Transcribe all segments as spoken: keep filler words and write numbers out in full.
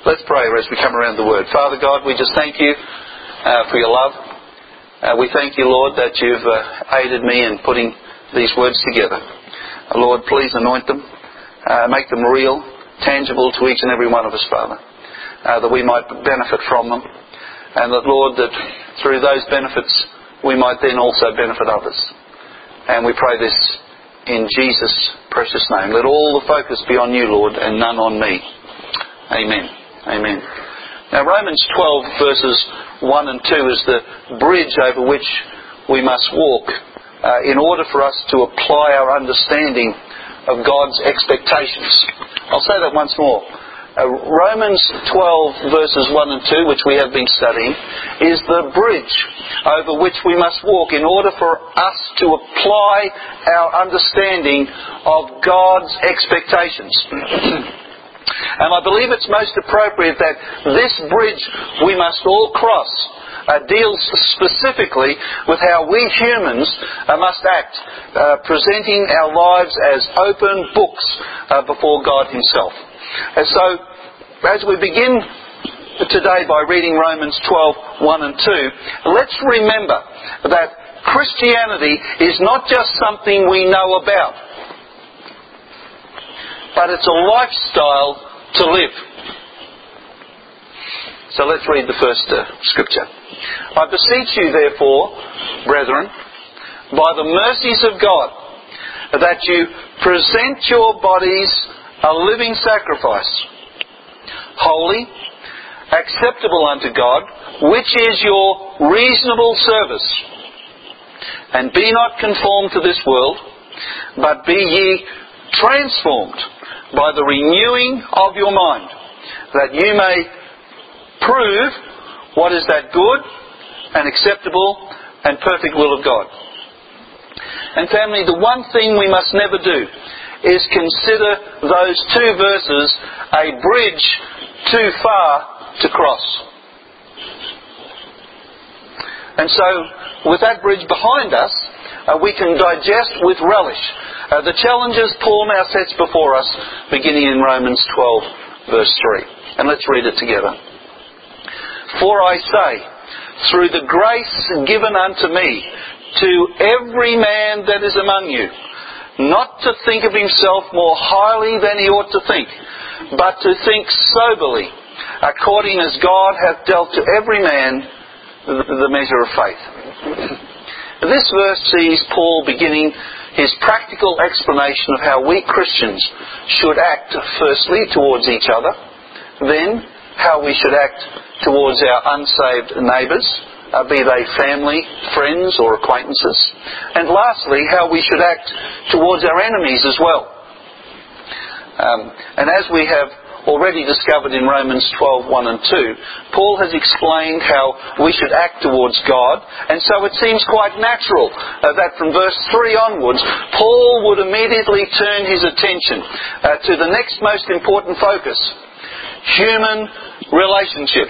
Let's pray as we come around the Word. Father God, we just thank you uh, for your love. Uh, we thank you, Lord, that you've uh, aided me in putting these words together. Uh, Lord, please anoint them. Uh, make them real, tangible to each and every one of us, Father. Uh, that we might benefit from them. And that, Lord, that through those benefits we might then also benefit others. And we pray this in Jesus' precious name. Let all the focus be on you, Lord, and none on me. Amen. Amen. Now, Romans twelve verses one and two is the bridge over which we must walk uh, in order for us to apply our understanding of God's expectations. I'll say that once more. Uh, Romans twelve verses one and two, which we have been studying, is the bridge over which we must walk in order for us to apply our understanding of God's expectations. And I believe it's most appropriate that this bridge we must all cross uh, deals specifically with how we humans uh, must act, uh, presenting our lives as open books uh, before God Himself. And so, as we begin today by reading Romans twelve, one and two, let's remember that Christianity is not just something we know about, but it's a lifestyle to live. So let's read the first uh, scripture. I beseech you, therefore, brethren, by the mercies of God, that you present your bodies a living sacrifice, holy, acceptable unto God, which is your reasonable service. And be not conformed to this world, but be ye transformed by the renewing of your mind, that you may prove what is that good and acceptable and perfect will of God. And family, the one thing we must never do is consider those two verses a bridge too far to cross. And so, with that bridge behind us, uh, we can digest with relish uh, the challenges Paul now sets before us, beginning in Romans twelve, verse three. And let's read it together. For I say, through the grace given unto me, to every man that is among you, not to think of himself more highly than he ought to think, but to think soberly, according as God hath dealt to every man the measure of faith. This verse sees Paul beginning his practical explanation of how we Christians should act, firstly towards each other, then how we should act towards our unsaved neighbours, uh, be they family, friends or acquaintances, and lastly how we should act towards our enemies as well. Um, and as we have already discovered in Romans twelve, one and two, Paul has explained how we should act towards God, and so it seems quite natural uh, that from verse three onwards, Paul would immediately turn his attention uh, to the next most important focus: human relationships.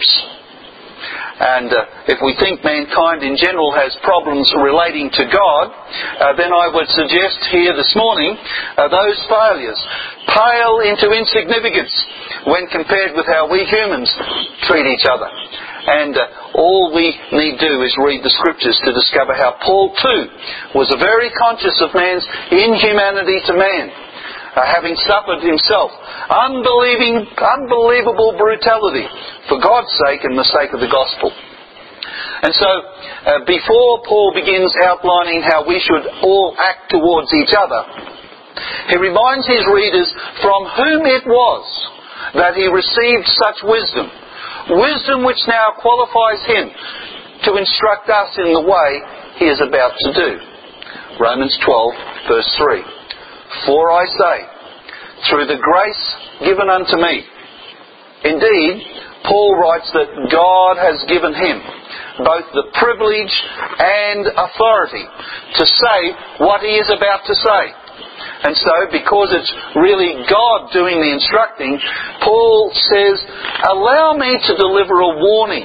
And uh, if we think mankind in general has problems relating to God, uh, then I would suggest here this morning uh, those failures pale into insignificance when compared with how we humans treat each other. And uh, all we need do is read the scriptures to discover how Paul too was very conscious of man's inhumanity to man, uh, having suffered himself unbelieving, unbelievable brutality for God's sake and the sake of the gospel. And so, uh, before Paul begins outlining how we should all act towards each other, he reminds his readers from whom it was that he received such wisdom, wisdom which now qualifies him to instruct us in the way he is about to do. Romans twelve, verse three. For I say, through the grace given unto me. Indeed, Paul writes that God has given him both the privilege and authority to say what he is about to say. And so, because it's really God doing the instructing, Paul says, allow me to deliver a warning.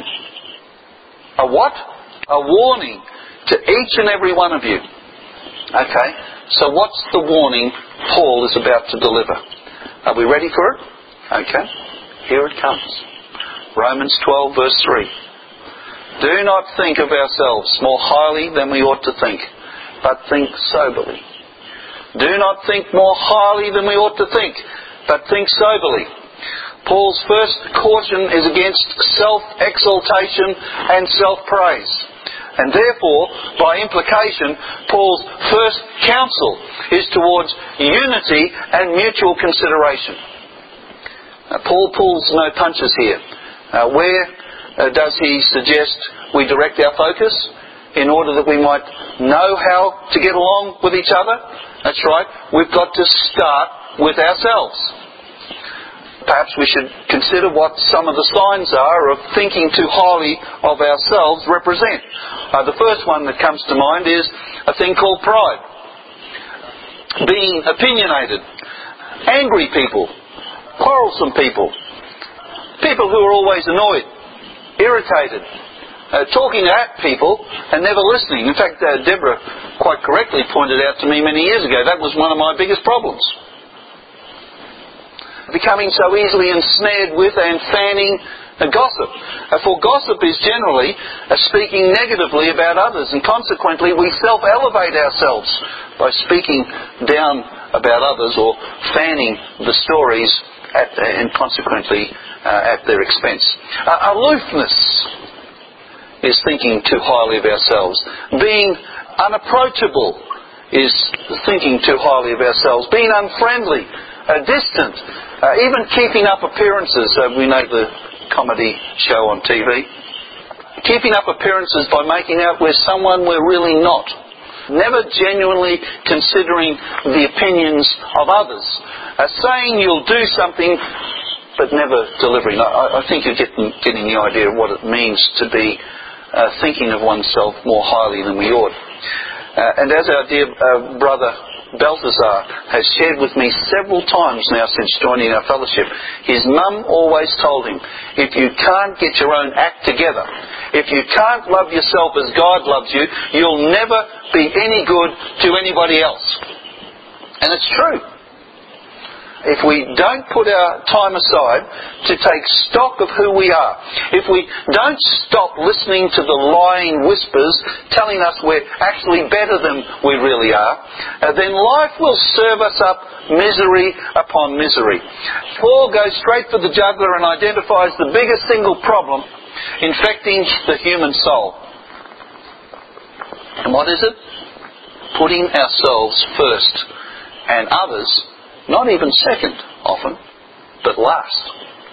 A what? A warning to each and every one of you. Okay, so what's the warning Paul is about to deliver? Are we ready for it? Okay, here it comes. Romans twelve verse three. Do not think of ourselves more highly than we ought to think, but think soberly. Do not think more highly than we ought to think, but think soberly. Paul's first caution is against self-exaltation and self-praise. And therefore, by implication, Paul's first counsel is towards unity and mutual consideration. Uh, Paul pulls no punches here. Uh, where uh, does he suggest we direct our focus in order that we might know how to get along with each other? That's right, we've got to start with ourselves. Perhaps we should consider what some of the signs are of thinking too highly of ourselves represent. Uh, the first one that comes to mind is a thing called pride. Being opinionated. Angry people. Quarrelsome people. People who are always annoyed. Irritated. Uh, talking at people and never listening. In fact, uh, Deborah quite correctly pointed out to me many years ago that was one of my biggest problems. Becoming so easily ensnared with and fanning a gossip. Uh, for gossip is generally uh, speaking negatively about others, and consequently we self-elevate ourselves by speaking down about others or fanning the stories at, uh, and consequently uh, at their expense. Uh, aloofness is thinking too highly of ourselves. Being unapproachable is thinking too highly of ourselves. Being unfriendly, uh, distant, uh, even keeping up appearances. Uh, we know the comedy show on T V. Keeping up appearances by making out we're someone we're really not. Never genuinely considering the opinions of others. Uh, saying you'll do something but never delivering. I, I think you're getting, getting the idea of what it means to be uh, thinking of oneself more highly than we ought. Uh, and as our dear uh, brother Balthazar has shared with me several times now since joining our fellowship, his mum always told him, if you can't get your own act together, if you can't love yourself as God loves you, you'll never be any good to anybody else. And it's true. If we don't put our time aside to take stock of who we are, if we don't stop listening to the lying whispers telling us we're actually better than we really are, uh, then life will serve us up misery upon misery. Paul goes straight for the jugular and identifies the biggest single problem infecting the human soul. And what is it? Putting ourselves first and others not even second, often, but last.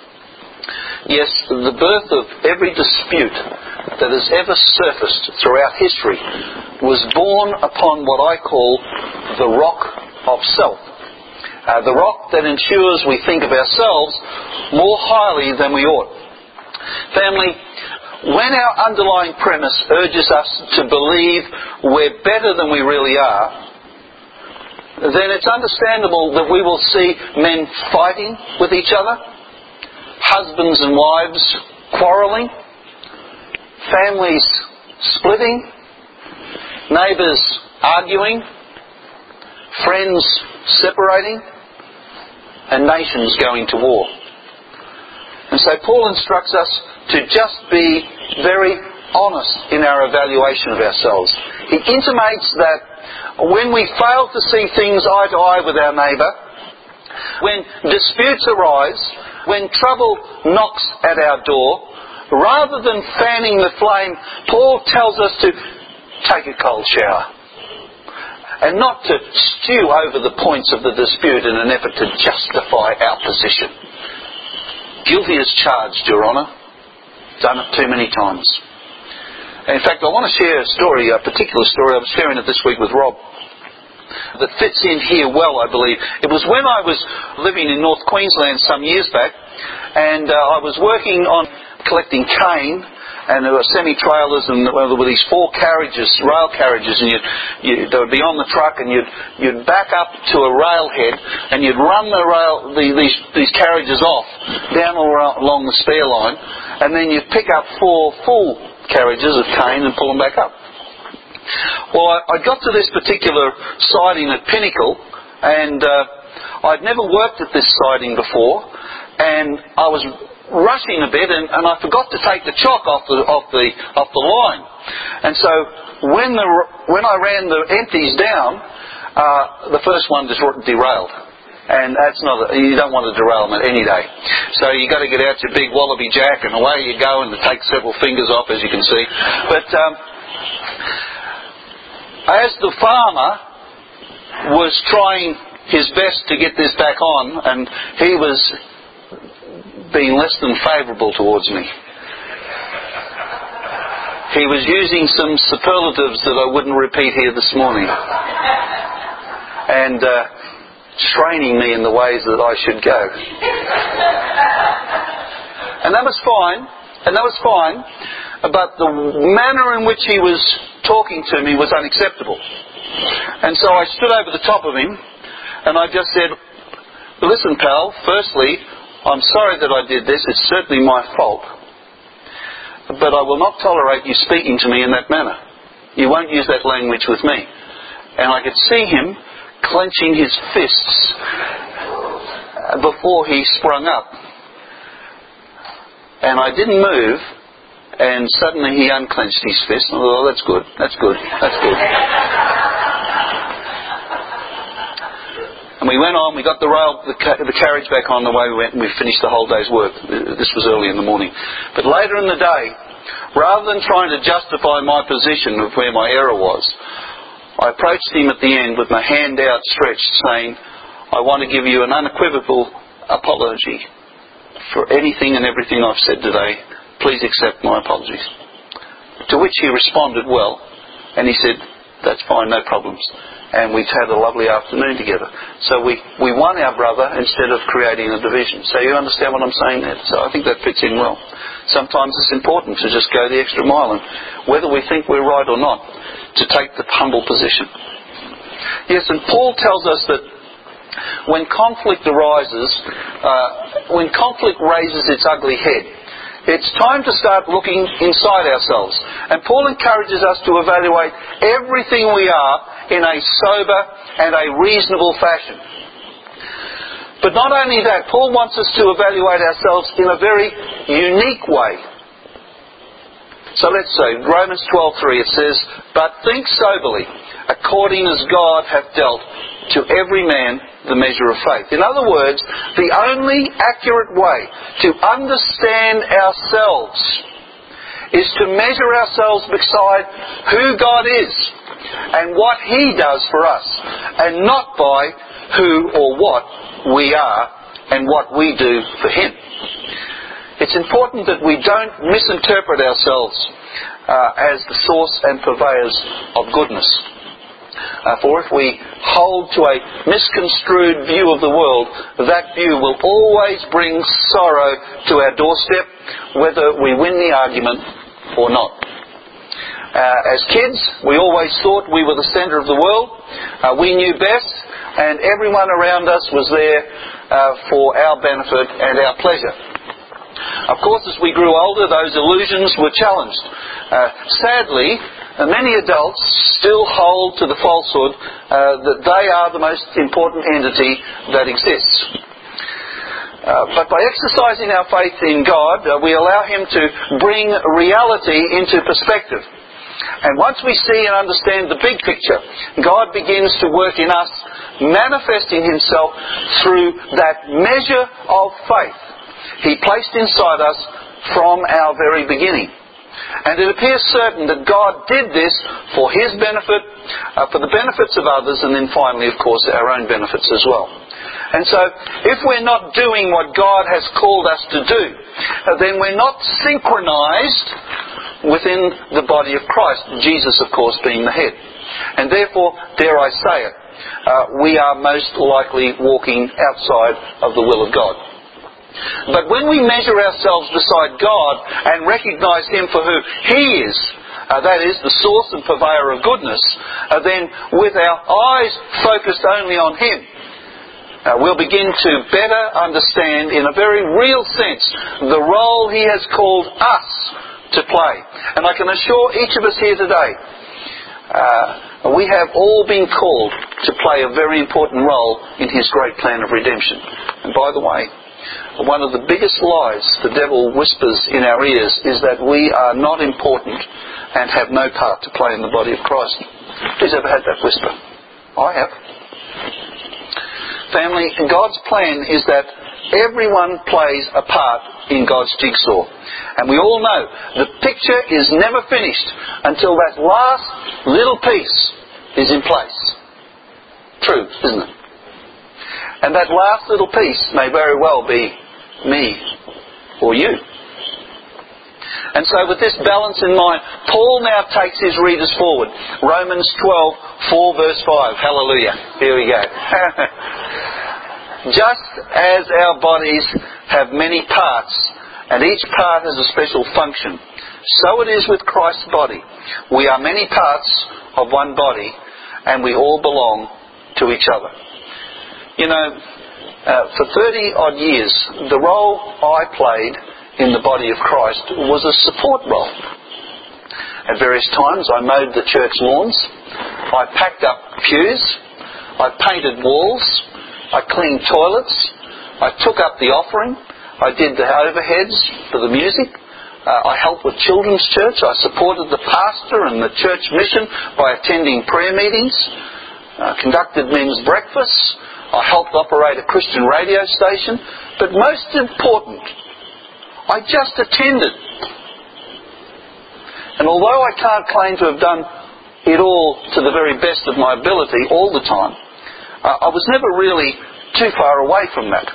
Yes, the birth of every dispute that has ever surfaced throughout history was born upon what I call the rock of self. Uh, the rock that ensures we think of ourselves more highly than we ought. Family, when our underlying premise urges us to believe we're better than we really are, then it's understandable that we will see men fighting with each other, husbands and wives quarrelling, families splitting, neighbours arguing, friends separating, and nations going to war. And so Paul instructs us to just be very honest in our evaluation of ourselves. He intimates that when we fail to see things eye to eye with our neighbour, when disputes arise, when trouble knocks at our door, rather than fanning the flame, Paul tells us to take a cold shower and not to stew over the points of the dispute in an effort to justify our position. Guilty as charged, Your Honour. Done it too many times. In fact, I want to share a story, a particular story. I was sharing it this week with Rob, that fits in here well, I believe. It was when I was living in North Queensland some years back, and uh, I was working on collecting cane, and there were semi-trailers, and there were these four carriages, rail carriages, and you'd, you, they would be on the truck, and you'd, you'd back up to a railhead, and you'd run the rail, the, these, these carriages off down along the spare line, and then you'd pick up four full carriages of cane and pull them back up. Well, I, I got to this particular siding at Pinnacle, and uh, I'd never worked at this siding before, and I was rushing a bit, and, and I forgot to take the chock off the off the off the line. And so when the when I ran the empties down, uh, the first one just derailed. And that's not, a, you don't want a derailment any day. So you've got to get out your big wallaby jack and away you go, and take several fingers off, as you can see. But um, as the farmer was trying his best to get this back on, and he was being less than favourable towards me. He was using some superlatives that I wouldn't repeat here this morning. And... Uh, training me in the ways that I should go. And that was fine, and that was fine, but the manner in which he was talking to me was unacceptable. And so I stood over the top of him, and I just said, listen, pal, firstly, I'm sorry that I did this, it's certainly my fault, but I will not tolerate you speaking to me in that manner. You won't use that language with me. And I could see him clenching his fists before he sprung up. And I didn't move, and suddenly he unclenched his fist. Oh, that's good, that's good, that's good. And we went on, we got the rail, the, ca- the carriage back on the way we went, and we finished the whole day's work. This was early in the morning. But later in the day, rather than trying to justify my position of where my error was, I approached him at the end with my hand outstretched, saying, I want to give you an unequivocal apology for anything and everything I've said today. Please accept my apologies. To which he responded well, and he said, that's fine, no problems. And we had a lovely afternoon together. So we, we won our brother instead of creating a division. So you understand what I'm saying there? So I think that fits in well. Sometimes it's important to just go the extra mile, and whether we think we're right or not, to take the humble position. Yes, and Paul tells us that when conflict arises, uh, when conflict raises its ugly head, it's time to start looking inside ourselves. And Paul encourages us to evaluate everything we are in a sober and a reasonable fashion. But not only that, Paul wants us to evaluate ourselves in a very unique way. So let's say, Romans twelve three, it says, but think soberly, according as God hath dealt to every man the measure of faith. In other words, the only accurate way to understand ourselves is to measure ourselves beside who God is and what He does for us, and not by who or what we are and what we do for Him. It's important that we don't misinterpret ourselves uh, as the source and purveyors of goodness. Uh, for if we hold to a misconstrued view of the world, that view will always bring sorrow to our doorstep, whether we win the argument or not. Uh, as kids, we always thought we were the centre of the world. Uh, we knew best, and everyone around us was there uh, for our benefit and our pleasure. Of course, as we grew older, those illusions were challenged. Uh, sadly, many adults still hold to the falsehood uh, that they are the most important entity that exists. Uh, but by exercising our faith in God, uh, we allow Him to bring reality into perspective. And once we see and understand the big picture, God begins to work in us, manifesting Himself through that measure of faith He placed inside us from our very beginning. And it appears certain that God did this for His benefit, uh, for the benefits of others, and then finally, of course, our own benefits as well. And so, if we're not doing what God has called us to do, uh, then we're not synchronized within the body of Christ, Jesus, of course, being the head. And therefore, dare I say it, uh, we are most likely walking outside of the will of God. But when we measure ourselves beside God and recognise Him for who He is, uh, that is, the source and purveyor of goodness, uh, then with our eyes focused only on Him, uh, we'll begin to better understand in a very real sense the role He has called us to play. And I can assure each of us here today, uh, we have all been called to play a very important role in His great plan of redemption. And by the way, one of the biggest lies the devil whispers in our ears is that we are not important and have no part to play in the body of Christ. Who's ever had that whisper? I have. Family, God's plan is that everyone plays a part in God's jigsaw. And we all know the picture is never finished until that last little piece is in place. True, isn't it? And that last little piece may very well be me or you. And so with this balance in mind, Paul now takes his readers forward. Romans twelve, four verse five. Hallelujah. Here we go. Just as our bodies have many parts, and each part has a special function, so it is with Christ's body. We are many parts of one body, and we all belong to each other. You know, uh, for thirty odd years, the role I played in the body of Christ was a support role. At various times I mowed the church lawns, I packed up pews, I painted walls, I cleaned toilets, I took up the offering, I did the overheads for the music, uh, I helped with children's church, I supported the pastor and the church mission by attending prayer meetings, uh, conducted men's breakfasts, I helped operate a Christian radio station, but most important, I just attended. And although I can't claim to have done it all to the very best of my ability all the time, uh, I was never really too far away from that.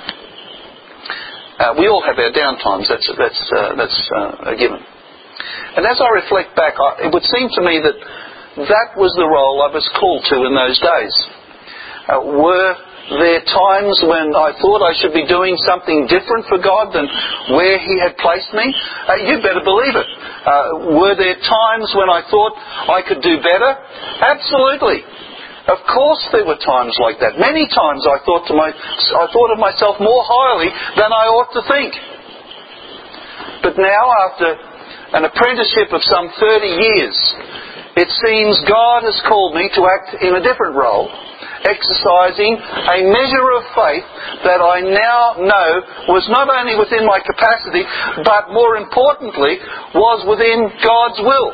Uh, we all have our downtimes, that's, that's, uh, that's uh, a given. And as I reflect back, I, it would seem to me that that was the role I was called to in those days. Uh, were there times when I thought I should be doing something different for God than where He had placed me? Uh, you better believe it. Uh, were there times when I thought I could do better? Absolutely. Of course there were times like that. Many times I thought to my, I thought of myself more highly than I ought to think. But now, after an apprenticeship of some thirty years, it seems God has called me to act in a different role, exercising a measure of faith that I now know was not only within my capacity, but more importantly, was within God's will.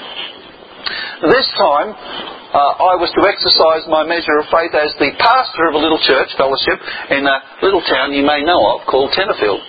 This time, uh, I was to exercise my measure of faith as the pastor of a little church fellowship in a little town you may know of called Tenterfield.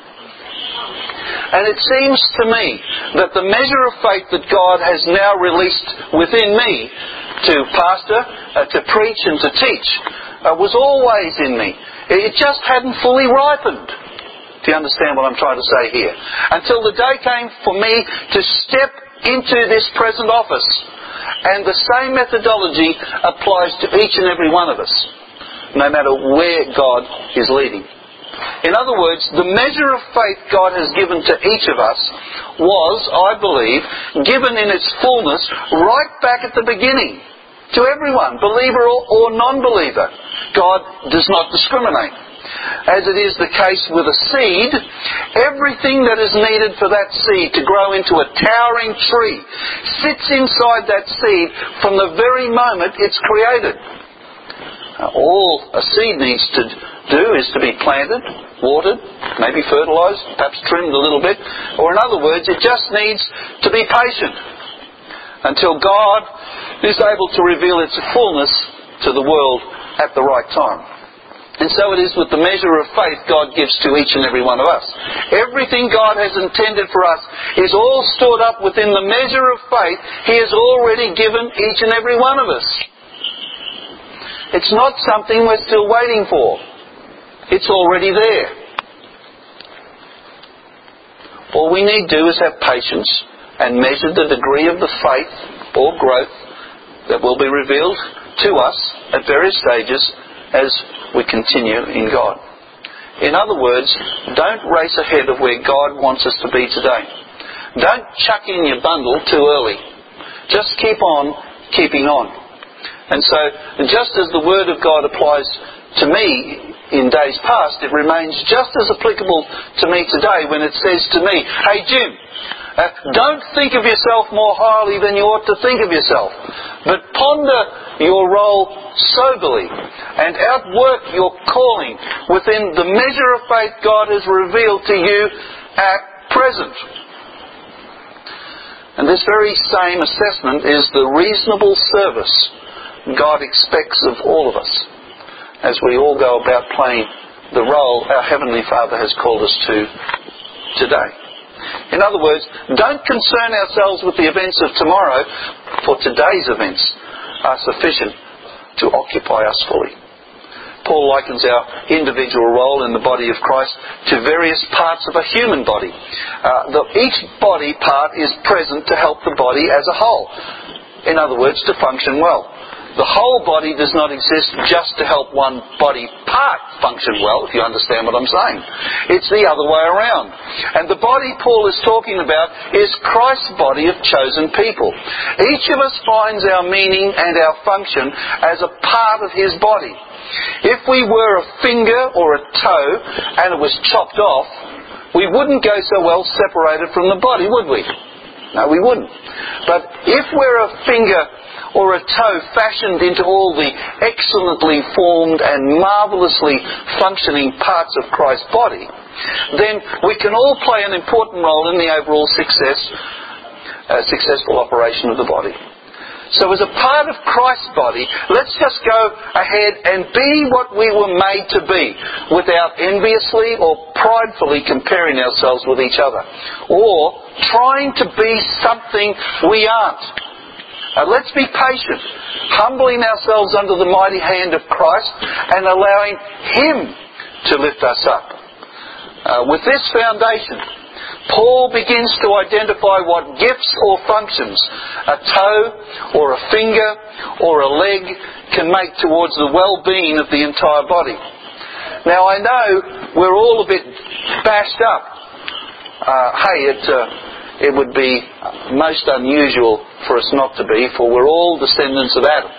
And it seems to me that the measure of faith that God has now released within me to pastor, uh, to preach and to teach, uh, was always in me. It just hadn't fully ripened. Do you understand what I'm trying to say here? Until the day came for me to step into this present office. And the same methodology applies to each and every one of us, no matter where God is leading. In other words, the measure of faith God has given to each of us was, I believe, given in its fullness right back at the beginning. To everyone, believer or, or non-believer. God does not discriminate. As it is the case with a seed, everything that is needed for that seed to grow into a towering tree sits inside that seed from the very moment it's created. Uh, all a seed needs to do is to be planted, watered, maybe fertilised, perhaps trimmed a little bit, or in other words, it just needs to be patient until God is able to reveal its fullness to the world at the right time. And so it is with the measure of faith God gives to each and every one of us. Everything God has intended for us is all stored up within the measure of faith He has already given each and every one of us. It's not something we're still waiting for. It's already there. All we need to do is have patience and measure the degree of the faith or growth that will be revealed to us at various stages as we continue in God. In other words, don't race ahead of where God wants us to be today. Don't chuck in your bundle too early. Just keep on keeping on. And so, just as the Word of God applies to me in days past, it remains just as applicable to me today when it says to me, "Hey Jim, uh, don't think of yourself more highly than you ought to think of yourself, but ponder your role soberly and outwork your calling within the measure of faith God has revealed to you at present. And this very same assessment is the reasonable service God expects of all of us as we all go about playing the role our Heavenly Father has called us to today. In other words, don't concern ourselves with the events of tomorrow, for today's events are sufficient to occupy us fully. Paul likens our individual role in the body of Christ to various parts of a human body. Uh, the, each body part is present to help the body as a whole. In other words, to function well. The whole body does not exist just to help one body part function well, if you understand what I'm saying. It's the other way around. And the body Paul is talking about is Christ's body of chosen people. Each of us finds our meaning and our function as a part of his body. If we were a finger or a toe and it was chopped off, we wouldn't go so well separated from the body, would we? No, we wouldn't. But if we're a finger or a toe fashioned into all the excellently formed and marvellously functioning parts of Christ's body, then we can all play an important role in the overall success, uh, successful operation of the body. So as a part of Christ's body, let's just go ahead and be what we were made to be, without enviously or pridefully comparing ourselves with each other, or trying to be something we aren't. Uh, let's be patient, humbling ourselves under the mighty hand of Christ and allowing Him to lift us up. Uh, with this foundation, Paul begins to identify what gifts or functions a toe or a finger or a leg can make towards the well-being of the entire body. Now I know we're all a bit bashed up. Uh, hey, it, uh, it would be most unusual for us not to be, for we're all descendants of Adam.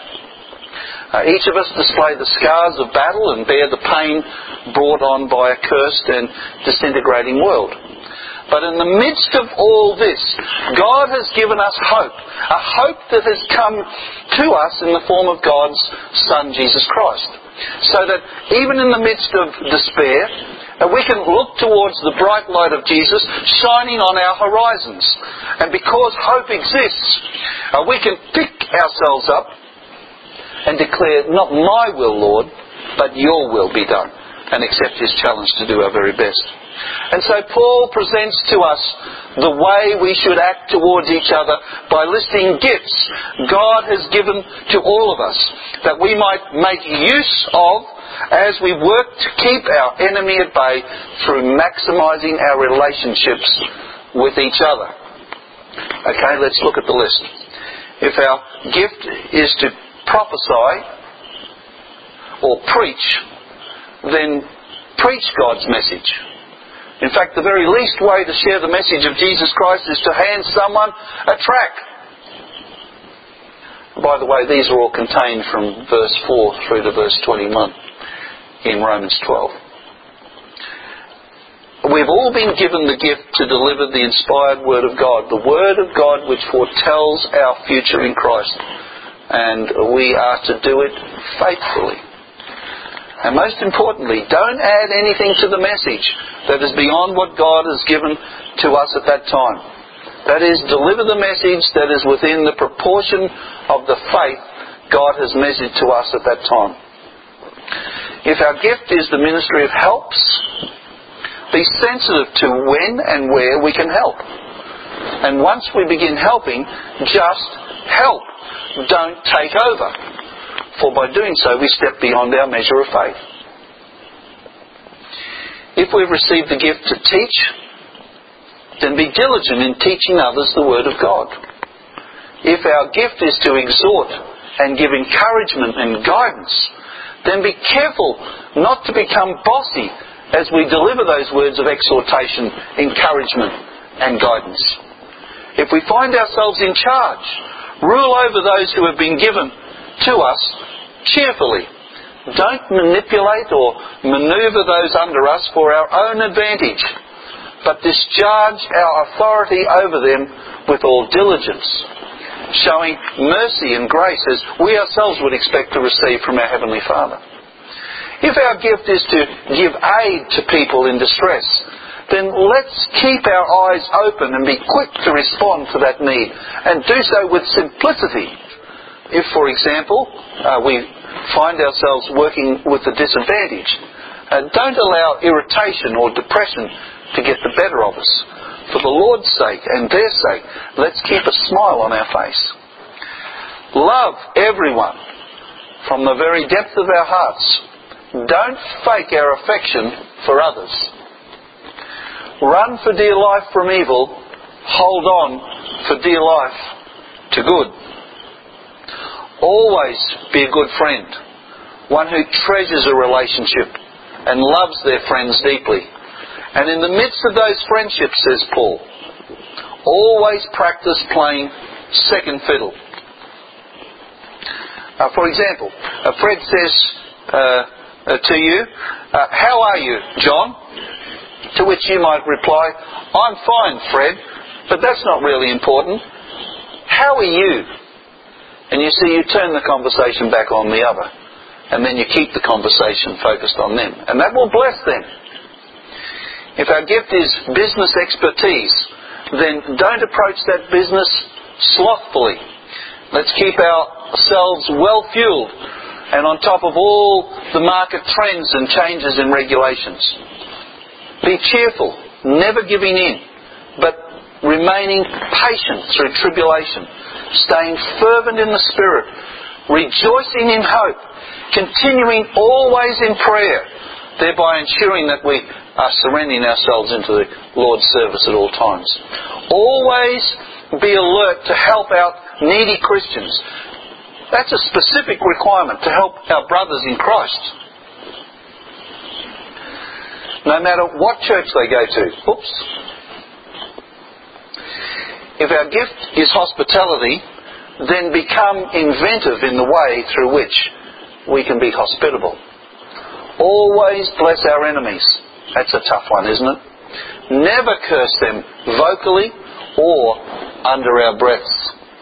Uh, each of us display the scars of battle and bear the pain brought on by a cursed and disintegrating world. But in the midst of all this, God has given us hope. A hope that has come to us in the form of God's Son, Jesus Christ. So that even in the midst of despair, we can look towards the bright light of Jesus shining on our horizons. And because hope exists, we can pick ourselves up and declare, not my will, Lord, but your will be done. And accept His challenge to do our very best. And so Paul presents to us the way we should act towards each other by listing gifts God has given to all of us that we might make use of as we work to keep our enemy at bay through maximising our relationships with each other. Okay, let's look at the list. If our gift is to prophesy or preach, then preach God's message. In fact, the very least way to share the message of Jesus Christ is to hand someone a tract. By the way, these are all contained from verse four through to verse twenty-one in Romans twelve. We've all been given the gift to deliver the inspired Word of God, the Word of God which foretells our future in Christ. And we are to do it faithfully. And most importantly, don't add anything to the message that is beyond what God has given to us at that time. That is, deliver the message that is within the proportion of the faith God has measured to us at that time. If our gift is the ministry of helps, be sensitive to when and where we can help. And once we begin helping, just help. Don't take over. For by doing so, we step beyond our measure of faith. If we've received the gift to teach, then be diligent in teaching others the Word of God. If our gift is to exhort and give encouragement and guidance, then be careful not to become bossy as we deliver those words of exhortation, encouragement and guidance. If we find ourselves in charge, rule over those who have been given to us cheerfully. Don't manipulate or manoeuvre those under us for our own advantage, but discharge our authority over them with all diligence. showing mercy and grace as we ourselves would expect to receive from our Heavenly Father. If our gift is to give aid to people in distress, then let's keep our eyes open and be quick to respond to that need, and do so with simplicity. If, for example, uh, we find ourselves working with the disadvantaged, uh, don't allow irritation or depression to get the better of us. For the Lord's sake and their sake, let's keep a smile on our face. Love everyone from the very depth of our hearts. Don't fake our affection for others. Run for dear life from evil. Hold on for dear life to good. Always be a good friend, one who treasures a relationship and loves their friends deeply. And in the midst of those friendships, says Paul, always practice playing second fiddle. Uh, for example, uh, Fred says uh, uh, to you, uh, how are you, John? To which you might reply, I'm fine, Fred, but that's not really important. How are you? And you see, you turn the conversation back on the other, and then you keep the conversation focused on them. And that will bless them. If our gift is business expertise, then don't approach that business slothfully. Let's keep ourselves well fueled and on top of all the market trends and changes in regulations. Be cheerful, never giving in, but remaining patient through tribulation, staying fervent in the Spirit, rejoicing in hope, continuing always in prayer, thereby ensuring that we are surrendering ourselves into the Lord's service at all times. Always be alert to help out needy Christians. That's a specific requirement, to help our brothers in Christ. No matter what church they go to. Oops. If our gift is hospitality, then become inventive in the way through which we can be hospitable. Always bless our enemies. That's a tough one, isn't it? Never curse them vocally or under our breaths.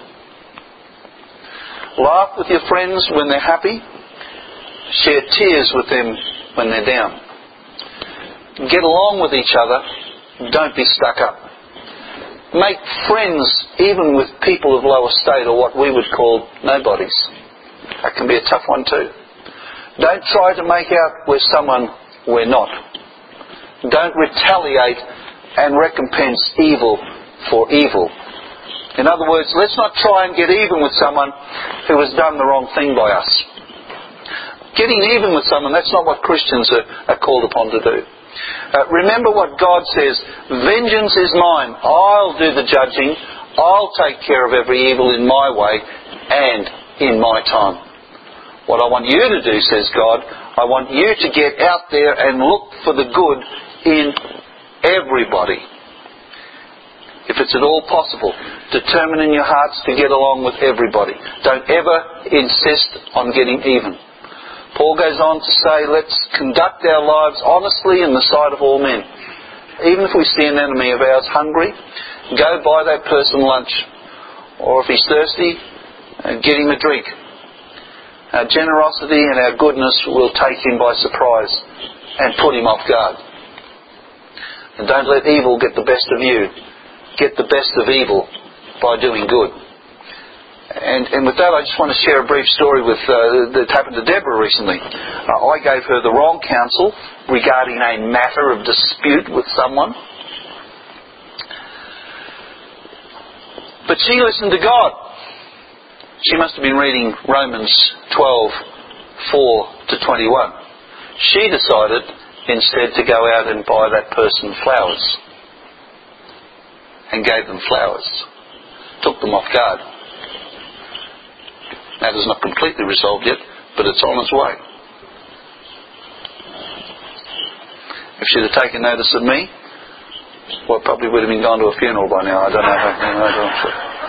Laugh with your friends when they're happy. Share tears with them when they're down. Get along with each other. Don't be stuck up. Make friends even with people of low estate, or what we would call nobodies. That can be a tough one too. Don't try to make out we're someone we're not. Don't retaliate and recompense evil for evil. In other words, let's not try and get even with someone who has done the wrong thing by us. Getting even with someone, that's not what Christians are, are called upon to do. Uh, remember what God says, vengeance is mine, I'll do the judging, I'll take care of every evil in my way and in my time. What I want you to do, says God, I want you to get out there and look for the good in everybody. If it's at all possible, determine in your hearts to get along with everybody. Don't ever insist on getting even. Paul goes on to say, let's conduct our lives honestly in the sight of all men. Even if we see an enemy of ours hungry, go buy that person lunch. Or if he's thirsty, get him a drink. Our generosity and our goodness will take him by surprise and put him off guard. And don't let evil get the best of you. Get the best of evil by doing good. And, and with that, I just want to share a brief story with uh, that happened to Deborah recently. Uh, I gave her the wrong counsel regarding a matter of dispute with someone. But she listened to God. She must have been reading Romans twelve, four to twenty-one. She decided instead to go out and buy that person flowers. And gave them flowers. Took them off guard. Matter's not completely resolved yet, but it's on its way. If she'd have taken notice of me, well, probably would have been gone to a funeral by now. I don't know. How, I don't know.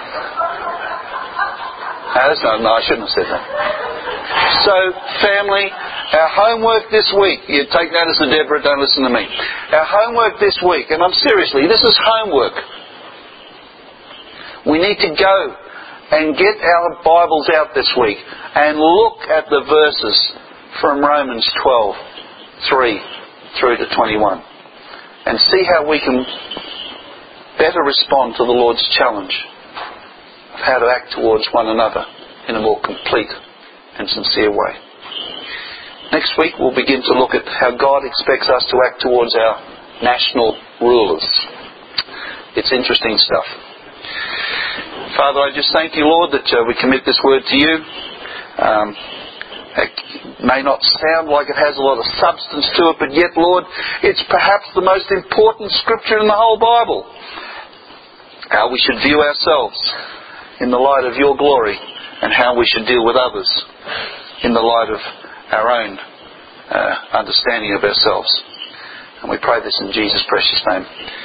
No, that's not, no, I shouldn't have said that. So, family, our homework this week, you take notice of Deborah, don't listen to me. Our homework this week, and I'm seriously, this is homework. We need to go and get our Bibles out this week and look at the verses from Romans twelve, three through to twenty-one, and see how we can better respond to the Lord's challenge of how to act towards one another in a more complete and sincere way. Next week we'll begin to look at how God expects us to act towards our national rulers. It's interesting stuff. Father, I just thank you, Lord, that uh, we commit this word to you. Um, it may not sound like it has a lot of substance to it, but yet, Lord, it's perhaps the most important scripture in the whole Bible. How we should view ourselves in the light of your glory, and how we should deal with others in the light of our own uh, understanding of ourselves. And we pray this in Jesus' precious name.